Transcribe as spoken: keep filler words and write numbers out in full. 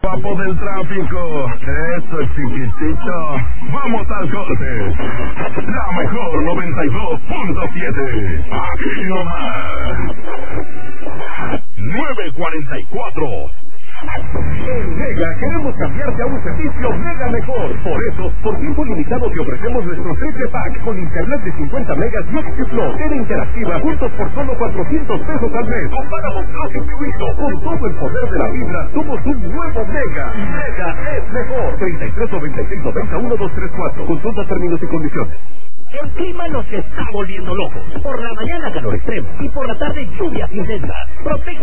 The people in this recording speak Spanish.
Guapo del tráfico, eso chiquitito, vamos al corte. La mejor noventa y dos punto siete, aquí nomás. nueve cuarenta y cuatro. En Mega queremos cambiarte a un servicio Mega mejor. Por eso, por tiempo limitado te ofrecemos nuestro triple pack con internet de cincuenta megas y X Plus, tele interactiva, juntos por solo cuatrocientos pesos al mes. Compáramos casi incluido. Con todo el poder de la fibra, somos un nuevo Mega. Mega es mejor. treinta y tres noventa y seis noventa uno dos tres cuatro. Consulta términos y condiciones. El clima nos está volviendo locos. Por la mañana calor extremo y por la tarde lluvias intensas. Protege